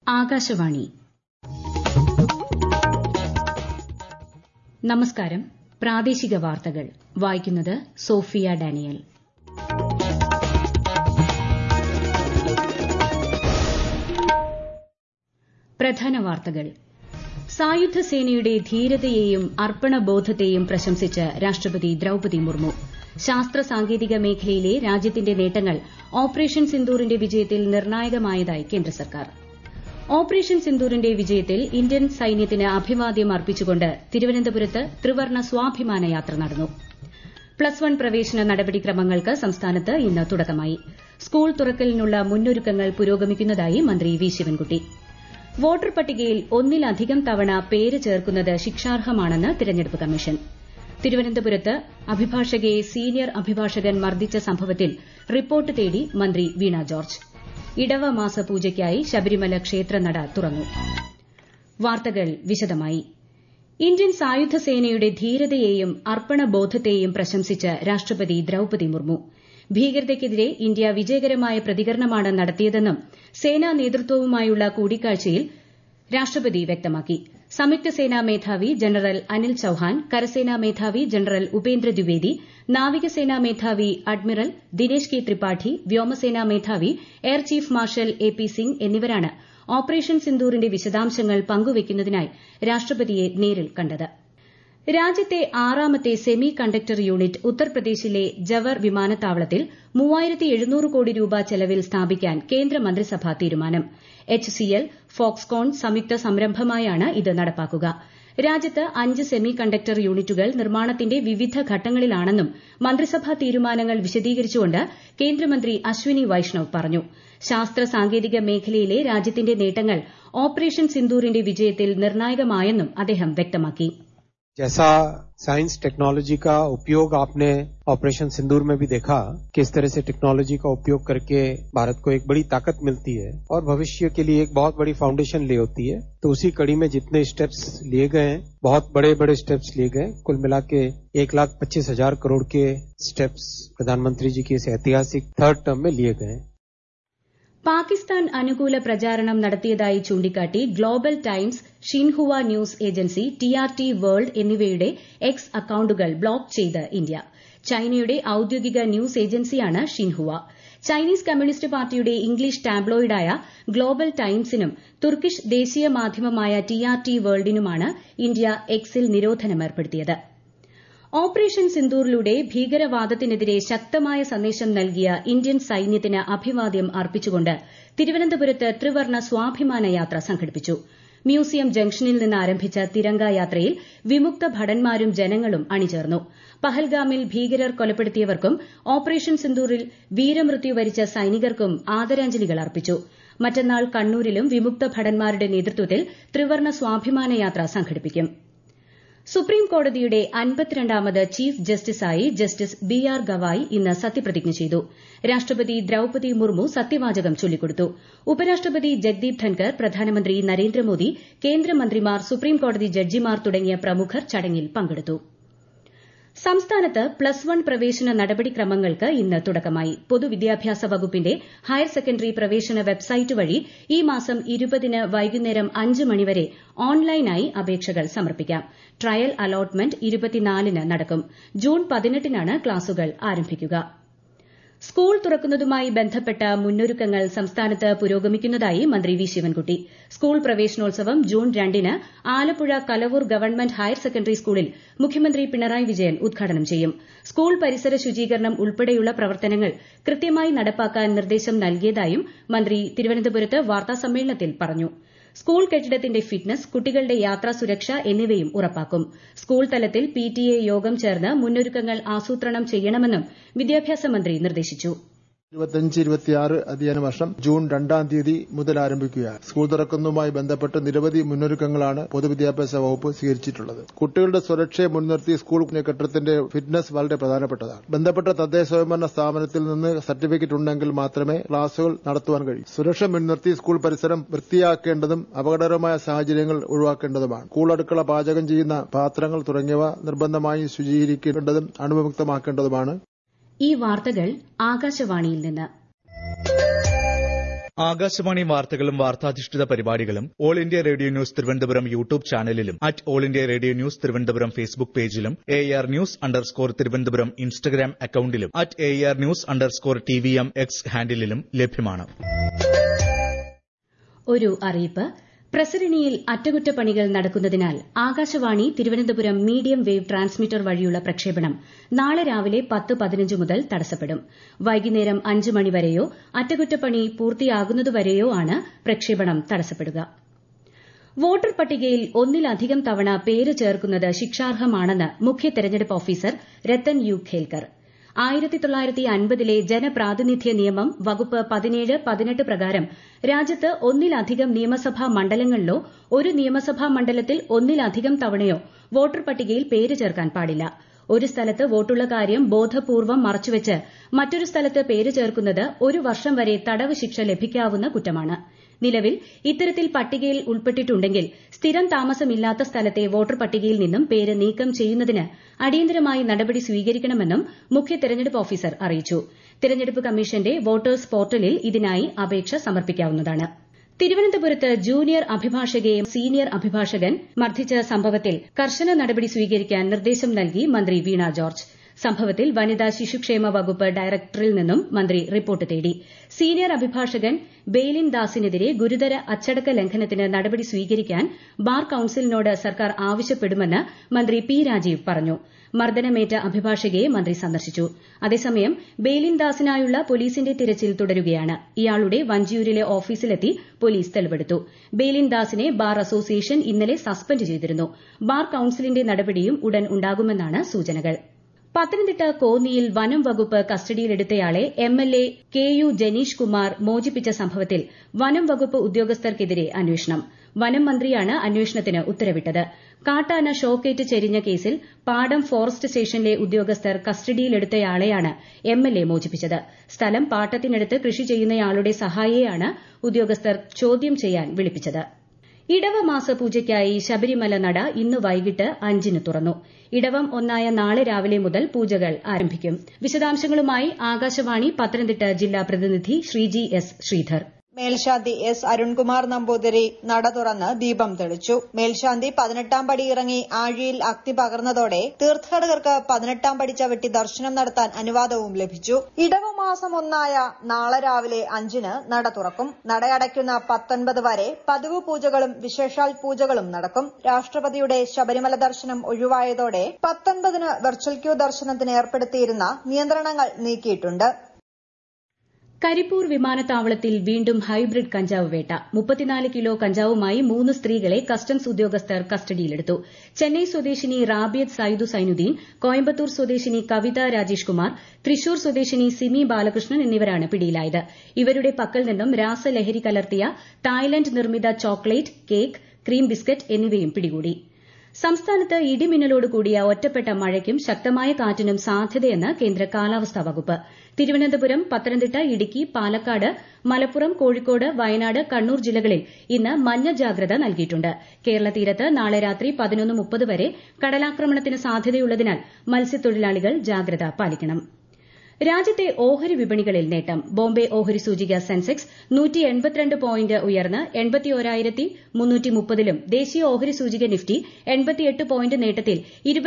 ആകാശവാണി. നമസ്കാരം. പ്രാദേശിക വാർത്തകൾ വായിക്കുന്നത് സോഫിയ ഡാനിയൽ. പ്രധാന വാർത്തകൾ. സായുധ സേനയുടെ ധീരതയെയും അർപ്പണബോധത്തെയും പ്രശംസിച്ച് രാഷ്ട്രപതി ദ്രൌപദി മുർമു. ശാസ്ത്ര സാങ്കേതിക മേഖലയിലെ രാജ്യത്തിന്റെ നേട്ടങ്ങൾ ഓപ്പറേഷൻ സിന്ദൂറിന്റെ വിജയത്തിൽ നിർണായകമായതായി കേന്ദ്ര സർക്കാർ. ഓപ്പറേഷൻ സിന്ദൂറിന്റെ വിജയത്തിൽ ഇന്ത്യൻ സൈന്യത്തിന് അഭിവാദ്യം അർപ്പിച്ചുകൊണ്ട് തിരുവനന്തപുരത്ത് ത്രിവർണ്ണ സ്വാഭിമാന യാത്ര നടന്നു. പ്ലസ് വൺ പ്രവേശന നടപടിക്രമങ്ങൾക്ക് സംസ്ഥാനത്ത് ഇന്ന് തുടക്കമായി. സ്കൂൾ തുറക്കലിനുള്ള മുന്നൊരുക്കങ്ങൾ പുരോഗമിക്കുന്നതായി മന്ത്രി വി ശിവൻകുട്ടി. വോട്ടർ പട്ടികയിൽ ഒന്നിലധികം തവണ പേര് ചേർക്കുന്നത് ശിക്ഷാർഹമാണെന്ന് തിരഞ്ഞെടുപ്പ് കമ്മീഷൻ. തിരുവനന്തപുരത്ത് അഭിഭാഷകയെ സീനിയർ അഭിഭാഷകൻ മർദ്ദിച്ച സംഭവത്തിൽ റിപ്പോർട്ട് തേടി മന്ത്രി വീണ ജോർജ്. ഇടവമാസ പൂജയ്ക്കായി ശബരിമല ക്ഷേത്രനട തുറന്നു. വാർത്തകൾ വിശദമായി. ഇന്ത്യൻ സായുധ സേനയുടെ ധീരതയെയും അർപ്പണബോധത്തെയും പ്രശംസിച്ച് രാഷ്ട്രപതി ദ്രൌപദി മുർമു. ഭീകരതയ്ക്കെതിരെ ഇന്ത്യ വിജയകരമായ പ്രതികരണമാണ് നടത്തിയതെന്നും സേനാ നേതൃത്വവുമായുള്ള കൂടിക്കാഴ്ചയിൽ രാഷ്ട്രപതി വ്യക്തമാക്കി. സംയുക്ത സേനാ മേധാവി ജനറൽ അനിൽ ചൌഹാൻ, കരസേനാ മേധാവി ജനറൽ ഉപേന്ദ്ര ദ്വിവേദി, നാവികസേനാ മേധാവി അഡ്മിറൽ ദിനേശ് കെ ത്രിപാഠി, വ്യോമസേനാ മേധാവി air chief marshal A P Singh എന്നിവരാണ് ഓപ്പറേഷൻ സിന്ദൂറിന്റെ വിശദാംശങ്ങൾ പങ്കുവയ്ക്കുന്നതിനായി രാഷ്ട്രപതിയെ നേരിൽ കണ്ടത്. രാജ്യത്തെ 6ാമത്തെ സെമി കണ്ടക്ടർ യൂണിറ്റ് ഉത്തർപ്രദേശിലെ ജവർ വിമാനത്താവളത്തിൽ 3700 കോടി രൂപ ചെലവിൽ സ്ഥാപിക്കാൻ കേന്ദ്രമന്ത്രിസഭാ തീരുമാനം. HCL, ഫോക്സ്കോൺ സംയുക്ത സംരംഭമായാണ് ഇത് നടപ്പാക്കുക. രാജ്യത്ത് 5 സെമി കണ്ടക്ടർ യൂണിറ്റുകൾ നിർമ്മാണത്തിന്റെ വിവിധ ഘട്ടങ്ങളിലാണെന്നും മന്ത്രിസഭാ തീരുമാനങ്ങൾ വിശദീകരിച്ചുകൊണ്ട് കേന്ദ്രമന്ത്രി അശ്വിനി വൈഷ്ണവ് പറഞ്ഞു. ശാസ്ത്ര സാങ്കേതിക മേഖലയിലെ രാജ്യത്തിന്റെ നേട്ടങ്ങൾ ഓപ്പറേഷൻ സിന്ദൂറിന്റെ വിജയത്തിൽ നിർണായകമായെന്നും അദ്ദേഹം വ്യക്തമാക്കി. जैसा साइंस टेक्नोलॉजी का उपयोग आपने ऑपरेशन सिंदूर में भी देखा, किस तरह से टेक्नोलॉजी का उपयोग करके भारत को एक बड़ी ताकत मिलती है और भविष्य के लिए एक बहुत बड़ी फाउंडेशन ले होती है. तो उसी कड़ी में जितने स्टेप्स लिए गए हैं, बहुत बड़े बड़े स्टेप्स लिए गए. कुल मिला के 1,25,000 करोड़ के स्टेप्स प्रधानमंत्री जी की इस ऐतिहासिक थर्ड टर्म में लिए गए. പാകിസ്ഥാൻ അനുകൂല പ്രചാരണം നടത്തിയതായി ചൂണ്ടിക്കാട്ടി global times, Xinhua news agency, TRT world എന്നിവയുടെ എക്സ് അക്കൌണ്ടുകൾ ബ്ലോക്ക് ചെയ്ത് ഇന്ത്യ. ചൈനയുടെ ഔദ്യോഗിക ന്യൂസ് ഏജൻസിയാണ് ഷിൻഹുവ. ചൈനീസ് കമ്മ്യൂണിസ്റ്റ് പാർട്ടിയുടെ ഇംഗ്ലീഷ് ടാബ്ലോയിഡായ ഗ്ലോബൽ ടൈംസിനും തുർക്കിഷ് ദേശീയ മാധ്യമമായ TRT വേൾഡിനുമാണ് ഇന്ത്യ എക്സിൽ നിരോധനമേർപ്പെടുത്തിയത്. ഓപ്പറേഷൻ സിന്ദൂറിലൂടെ ഭീകരവാദത്തിനെതിരെ ശക്തമായ സന്ദേശം നൽകിയ ഇന്ത്യൻ സൈന്യത്തിന് അഭിവാദ്യം അർപ്പിച്ചുകൊണ്ട് തിരുവനന്തപുരത്ത് ത്രിവർണ്ണ സ്വാഭിമാന യാത്ര സംഘടിപ്പിച്ചു. മ്യൂസിയം ജംഗ്ഷനിൽ നിന്ന് ആരംഭിച്ച തിരംഗ യാത്രയിൽ വിമുക്ത ഭടന്മാരും ജനങ്ങളും അണിചേർന്നു. പഹൽഗാമിൽ ഭീകരർ കൊലപ്പെടുത്തിയവർക്കും ഓപ്പറേഷൻ സിന്ദൂറിൽ വീരമൃത്യു വരിച്ച സൈനികർക്കും ആദരാഞ്ജലികൾ അർപ്പിച്ചു. മറ്റന്നാൾ കണ്ണൂരിലും വിമുക്ത ഭടന്മാരുടെ നേതൃത്വത്തിൽ ത്രിവർണ്ണ സ്വാഭിമാന യാത്ര സംഘടിപ്പിക്കും. സുപ്രീം കോടതിയുടെ 52ാമത് ചീഫ് ജസ്റ്റിസായി ജസ്റ്റിസ് BR ഗവായ് ഇന്ന് സത്യപ്രതിജ്ഞ ചെയ്തു. രാഷ്ട്രപതി ദ്രൌപദി മുർമു സത്യവാചകം ചൊല്ലിക്കൊടുത്തു. ഉപരാഷ്ട്രപതി ജഗ്ദീപ് ധൻകർ, പ്രധാനമന്ത്രി നരേന്ദ്രമോദി, കേന്ദ്രമന്ത്രിമാർ, സുപ്രീം കോടതി ജഡ്ജിമാർ തുടങ്ങിയ പ്രമുഖർ ചടങ്ങിൽ പങ്കെടുത്തു. സംസ്ഥാനത്ത് പ്ലസ് വൺ പ്രവേശന നടപടിക്രമങ്ങൾക്ക് ഇന്ന് തുടക്കമായി. പൊതുവിദ്യാഭ്യാസ വകുപ്പിന്റെ ഹയർ സെക്കൻഡറി പ്രവേശന വെബ്സൈറ്റ് വഴി ഈ മാസം 20-ന് വൈകുന്നേരം 5 മണിവരെ ഓൺലൈനായി അപേക്ഷകൾ സമർപ്പിക്കാം. ട്രയൽ അലോട്ട്മെന്റ് 24-ന് നടക്കും. ജൂൺ 18-നാണ് ക്ലാസുകൾ ആരംഭിക്കുക. സ്കൂൾ തുറക്കുന്നതുമായി ബന്ധപ്പെട്ട മുന്നൊരുക്കങ്ങൾ സംസ്ഥാനത്ത് പുരോഗമിക്കുന്നതായി മന്ത്രി വി ശിവൻകുട്ടി. സ്കൂൾ പ്രവേശനോത്സവം ജൂൺ 2-ന് Alappuzha Kalavoor government higher secondary സ്കൂളിൽ മുഖ്യമന്ത്രി പിണറായി വിജയൻ ഉദ്ഘാടനം ചെയ്യും. സ്കൂൾ പരിസര ശുചീകരണം ഉൾപ്പെടെയുള്ള പ്രവർത്തനങ്ങൾ കൃത്യമായി നടപ്പാക്കാൻ നിർദ്ദേശം നൽകിയതായും മന്ത്രി തിരുവനന്തപുരത്ത് വാർത്താസമ്മേളനത്തിൽ പറഞ്ഞു. സ്കൂൾ കെട്ടിടത്തിന്റെ ഫിറ്റ്നസ്, കുട്ടികളുടെ യാത്രാ സുരക്ഷ എന്നിവയും ഉറപ്പാക്കും. സ്കൂൾ തലത്തിൽ PTA യോഗം ചേർന്ന് മുന്നൊരുക്കങ്ങൾ ആസൂത്രണം ചെയ്യണമെന്നും വിദ്യാഭ്യാസ മന്ത്രി നിർദ്ദേശിച്ചു. 25-26 അധ്യയന വർഷം ജൂൺ 2-ാം തീയതി മുതൽ ആരംഭിക്കുകയാണ്. സ്കൂൾ തുറക്കുന്നതുമായി ബന്ധപ്പെട്ട് നിരവധി മുന്നൊരുക്കങ്ങളാണ് പൊതുവിദ്യാഭ്യാസ വകുപ്പ് സ്വീകരിച്ചിട്ടുള്ളത്. കുട്ടികളുടെ സുരക്ഷയെ മുൻനിർത്തി സ്കൂൾ കെട്ടിടത്തിന്റെ ഫിറ്റ്നസ് വളരെ പ്രധാനപ്പെട്ടതാണ്. ബന്ധപ്പെട്ട തദ്ദേശ സ്വയംഭരണ സ്ഥാപനത്തിൽ നിന്ന് സർട്ടിഫിക്കറ്റ് ഉണ്ടെങ്കിൽ മാത്രമേ ക്ലാസുകൾ നടത്തുവാൻ കഴിയൂ. സുരക്ഷ മുൻനിർത്തി സ്കൂൾ പരിസരം വൃത്തിയാക്കേണ്ടതും അപകടകരമായ സാഹചര്യങ്ങൾ ഒഴിവാക്കേണ്ടതുമാണ്. സ്കൂൾ അടുക്കള, പാചകം ചെയ്യുന്ന പാത്രങ്ങൾ തുടങ്ങിയവ നിർബന്ധമായും ശുചീകരിക്കേണ്ടതും അണുവിമുക്തമാക്കേണ്ടതുമാണ്. ഈ വാർത്തകൾ ആകാശവാണിയിൽ നിന്ന്. ആകാശവാണി വാർത്തകളും വാർത്താധിഷ്ഠിത പരിപാടികളും all India radio news Thiruvananthapuram YouTube ചാനലിലും @all India radio news Thiruvananthapuram Facebook പേജിലും AR News_ തിരുവനന്തപുരം ഇൻസ്റ്റഗ്രാം അക്കൌണ്ടിലും @AR News_TVM X ഹാൻഡിലും ലഭ്യമാണ്. ഒരു അറിയിപ്പ്. പ്രസരണിയിൽ അറ്റകുറ്റപ്പണികൾ നടക്കുന്നതിനാൽ Akashvani Thiruvananthapuram medium wave transmitter വഴിയുള്ള പ്രക്ഷേപണം നാളെ രാവിലെ 10:15 മുതൽ തടസ്സപ്പെടും. വൈകുന്നേരം 5 മണിവരെയോ അറ്റകുറ്റപ്പണി പൂർത്തിയാകുന്നതുവരെയോ ആണ് പ്രക്ഷേപണം തടസ്സപ്പെടുക. വോട്ടർ പട്ടികയിൽ ഒന്നിലധികം തവണ പേര് ചേർക്കുന്നത് ശിക്ഷാർഹമാണെന്ന് മുഖ്യ തെരഞ്ഞെടുപ്പ് ഓഫീസർ രത്തൻ യു ഖേൽക്കർ. 1950 ജനപ്രാതിനിധ്യ നിയമം വകുപ്പ് 17-18 പ്രകാരം രാജ്യത്ത് ഒന്നിലധികം നിയമസഭാ മണ്ഡലങ്ങളിലോ ഒരു നിയമസഭാ മണ്ഡലത്തിൽ ഒന്നിലധികം തവണയോ വോട്ടർ പട്ടികയിൽ പേര് ചേർക്കാൻ പാടില്ല. ഒരു സ്ഥലത്ത് വോട്ടുള്ള കാര്യം ബോധപൂർവ്വം മറച്ചുവെച്ച് മറ്റൊരു സ്ഥലത്ത് പേര് ചേർക്കുന്നത് 1 വർഷം വരെ തടവ് ശിക്ഷ ലഭിക്കാവുന്ന കുറ്റമാണ്. നിലവിൽ ഇത്തരത്തിൽ പട്ടികയിൽ ഉൾപ്പെട്ടിട്ടുണ്ടെങ്കിൽ സ്ഥിരം താമസമില്ലാത്ത സ്ഥലത്തെ വോട്ടർ പട്ടികയിൽ നിന്നും പേര് നീക്കം ചെയ്യുന്നതിന് അടിയന്തരമായി നടപടി സ്വീകരിക്കണമെന്നും മുഖ്യ തെരഞ്ഞെടുപ്പ് ഓഫീസർ അറിയിച്ചു. തെരഞ്ഞെടുപ്പ് കമ്മീഷന്റെ വോട്ടേഴ്സ് പോർട്ടലിൽ ഇതിനായി അപേക്ഷ സമർപ്പിക്കാവുന്നതാണ്. തിരുവനന്തപുരത്ത് ജൂനിയർ അഭിഭാഷകയെ സീനിയർ അഭിഭാഷകൻ മർദ്ദിച്ച സംഭവത്തിൽ കർശന നടപടി സ്വീകരിക്കാൻ നിർദ്ദേശം നൽകി മന്ത്രി വീണ ജോർജ്. സംഭവത്തിൽ വനിതാ ശിശുക്ഷേമ വകുപ്പ് ഡയറക്ടറിൽ നിന്നും മന്ത്രി റിപ്പോർട്ട് തേടി. സീനിയർ അഭിഭാഷകൻ ബെയ്ലിൻ ദാസിനെതിരെ ഗുരുതര അച്ചടക്ക ലംഘനത്തിന് നടപടി സ്വീകരിക്കാൻ ബാർ കൌൺസിലിനോട് സർക്കാർ ആവശ്യപ്പെടുമെന്ന് മന്ത്രി പി രാജീവ് പറഞ്ഞു. മർദ്ദനമേറ്റ അഭിഭാഷകയെ മന്ത്രി സന്ദർശിച്ചു. അതേസമയം ബെയ്ലിൻ ദാസിനായുള്ള പോലീസിന്റെ തിരച്ചിൽ തുടരുകയാണ്. ഇയാളുടെ വഞ്ചിയൂരിലെ ഓഫീസിലെത്തി പോലീസ് തെളിവെടുത്തു. ബെയ്ലിൻ ദാസിനെ ബാർ അസോസിയേഷൻ ഇന്നലെ സസ്പെൻഡ് ചെയ്തിരുന്നു. ബാർ കൌൺസിലിന്റെ നടപടിയും ഉടൻ ഉണ്ടാകുമെന്നാണ് സൂചനകൾ. പത്തനംതിട്ട കോന്നിയിൽ വനം വകുപ്പ് കസ്റ്റഡിയിലെടുത്തയാളെ MLA KU ജനീഷ് കുമാർ മോചിപ്പിച്ച സംഭവത്തിൽ വനം വകുപ്പ് ഉദ്യോഗസ്ഥർക്കെതിരെ അന്വേഷണം. വനം മന്ത്രിയാണ് അന്വേഷണത്തിന് ഉത്തരവിട്ടത്. കാട്ടാന ഷോക്കേറ്റ് ചെരിഞ്ഞ കേസിൽ പാടം ഫോറസ്റ്റ് സ്റ്റേഷനിലെ ഉദ്യോഗസ്ഥർ കസ്റ്റഡിയിലെടുത്തയാളെയാണ് MLA മോചിപ്പിച്ചത്. സ്ഥലം പാട്ടത്തിനെടുത്ത് കൃഷി ചെയ്യുന്നയാളുടെ സഹായിയെയാണ് ഉദ്യോഗസ്ഥർ ചോദ്യം ചെയ്യാൻ വിളിപ്പിച്ചത്. ഇടവമാസ പൂജയ്ക്കായി ശബരിമല നട ഇന്ന് വൈകിട്ട് 5-ന് തുറന്നു. ഇടവം 1-ആയ നാളെ രാവിലെ മുതൽ പൂജകൾ ആരംഭിക്കും. വിശദാംശങ്ങളുമായി ആകാശവാണി പത്തനംതിട്ട ജില്ലാ പ്രതിനിധി ശ്രീജി S. ശ്രീധർ. മേൽശാന്തി S. അരുൺകുമാർ നമ്പൂതിരി നട തുറന്ന് ദീപം തെളിച്ചു. മേൽശാന്തി 18-ാം പടി ഇറങ്ങി ആഴിയിൽ അഗ്നി പകർന്നതോടെ തീർത്ഥാടകർക്ക് 18-ാം പടി ചവിട്ടി ദർശനം നടത്താൻ അനുവാദവും ലഭിച്ചു. ഇടവമാസം 1-ആയ നാളെ രാവിലെ 5-ന് നട തുറക്കും. നടയടയ്ക്കുന്ന 19 വരെ പതിവ് പൂജകളും വിശേഷാൽ പൂജകളും നടക്കും. രാഷ്ട്രപതിയുടെ ശബരിമല ദർശനം ഒഴിവായതോടെ 19-ന് വെർച്വൽ ക്യൂ ദർശനത്തിന് ഏർപ്പെടുത്തിയിരുന്ന നിയന്ത്രണങ്ങൾ നീക്കിയിട്ടുണ്ട്. കരിപ്പൂർ വിമാനത്താവളത്തിൽ വീണ്ടും ഹൈബ്രിഡ് കഞ്ചാവ് വേട്ട. 34 കിലോ കഞ്ചാവുമായി 3 സ്ത്രീകളെ കസ്റ്റംസ് ഉദ്യോഗസ്ഥർ കസ്റ്റഡിയിലെടുത്തു. ചെന്നൈ സ്വദേശിനി റാബിയത്ത് സൈദു സൈനുദ്ദീൻ, കോയമ്പത്തൂർ സ്വദേശിനി കവിത രാജേഷ് കുമാർ, തൃശൂർ സ്വദേശിനി സിമി ബാലകൃഷ്ണൻ എന്നിവരാണ് പിടിയിലായത്. ഇവരുടെ പക്കൽ നിന്നും രാസലഹരി കലർത്തിയ തായ്ലന്റ് നിർമ്മിത ചോക്ലേറ്റ്, കേക്ക്, ക്രീം ബിസ്ക്കറ്റ് എന്നിവയും പിടികൂടി. സംസ്ഥാനത്ത് ഇടിമിന്നലോട് കൂടിയ ഒറ്റപ്പെട്ട മഴയ്ക്കും ശക്തമായ കാറ്റിനും സാധ്യതയെന്ന് കേന്ദ്ര കാലാവസ്ഥാ വകുപ്പ്. തിരുവനന്തപുരം, പത്തനംതിട്ട, ഇടുക്കി, പാലക്കാട്, മലപ്പുറം, കോഴിക്കോട്, വയനാട്, കണ്ണൂർ ജില്ലകളിൽ ഇന്ന് മഞ്ഞ ജാഗ്രത നൽകിയിട്ടുണ്ട്. കേരള തീരത്ത് നാളെ രാത്രി 11:30 വരെ കടലാക്രമണത്തിന് സാധ്യതയുള്ളതിനാൽ മത്സ്യത്തൊഴിലാളികൾ ജാഗ്രത പാലിക്കണം. രാജ്യത്തെ ഓഹരി വിപണികളിൽ നേട്ടം. ബോംബെ ഓഹരി സൂചിക സെൻസെക്സ് 182 പോയിന്റ് ഉയർന്ന് 81,330-ലും ദേശീയ ഓഹരി സൂചിക നിഫ്റ്റി 88 പോയിന്റ് നേട്ടത്തിൽ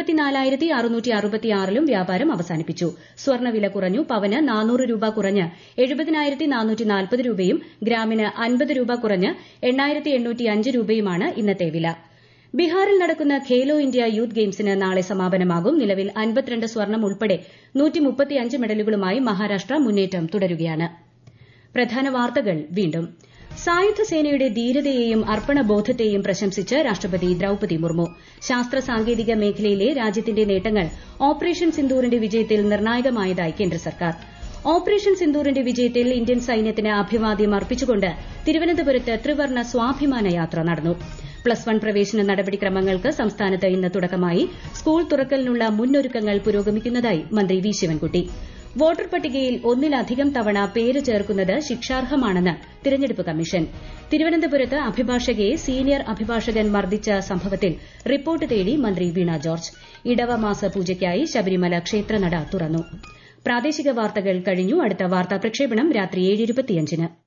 24,666-ലും വ്യാപാരം അവസാനിപ്പിച്ചു. സ്വർണ്ണവില കുറഞ്ഞു. പവന് 400 രൂപ കുറഞ്ഞ് 70,440 രൂപയും ഗ്രാമിന് 50 രൂപ കുറഞ്ഞ് 8,805 രൂപയുമാണ് ഇന്നത്തെ വില. ബീഹാറിൽ നടക്കുന്ന ഖേലോ ഇന്ത്യ യൂത്ത് ഗെയിംസിന് നാളെ സമാപനമാകും. നിലവിൽ 52 സ്വർണം ഉൾപ്പെടെ 135 മെഡലുകളുമായി മഹാരാഷ്ട്ര മുന്നേറ്റം തുടരുകയാണ്. പ്രധാന വാർത്തകൾ വീണ്ടും. സായുധ സേനയുടെ ധീരതയെയും അർപ്പണബോധത്തെയും പ്രശംസിച്ച് രാഷ്ട്രപതി ദ്രൌപദി മുർമു. ശാസ്ത്ര സാങ്കേതിക മേഖലയിലെ രാജ്യത്തിന്റെ നേട്ടങ്ങൾ ഓപ്പറേഷൻ സിന്ദൂറിന്റെ വിജയത്തിൽ നിർണായകമായതായി കേന്ദ്ര സർക്കാർ. ഓപ്പറേഷൻ സിന്ദൂറിന്റെ വിജയത്തിൽ ഇന്ത്യൻ സൈന്യത്തിന് അഭിവാദ്യം അർപ്പിച്ചുകൊണ്ട് തിരുവനന്തപുരത്ത് ത്രിവർണ്ണ സ്വാഭിമാന യാത്ര നടന്നു. +1 പ്രവേശന നടപടിക്രമങ്ങൾക്ക് സംസ്ഥാനത്ത് ഇന്ന് തുടക്കമായി. സ്കൂൾ തുറക്കലിനുള്ള മുന്നൊരുക്കങ്ങൾ പുരോഗമിക്കുന്നതായി മന്ത്രി വി ശിവൻകുട്ടി. വോട്ടർ പട്ടികയിൽ ഒന്നിലധികം തവണ പേര് ചേർക്കുന്നത് ശിക്ഷാർഹമാണെന്ന് തിരഞ്ഞെടുപ്പ് കമ്മീഷൻ. തിരുവനന്തപുരത്ത് അഭിഭാഷകയെ സീനിയർ അഭിഭാഷകൻ മർദ്ദിച്ച സംഭവത്തിൽ റിപ്പോർട്ട് തേടി മന്ത്രി വീണ ജോർജ്. ഇടവമാസ പൂജയ്ക്കായി ശബരിമല ക്ഷേത്രനട തുറന്നു. പ്രാദേശിക വാർത്തകൾ കഴിഞ്ഞു. അടുത്ത വാർത്താ പ്രക്ഷേപണം രാത്രി 7:25-ന്.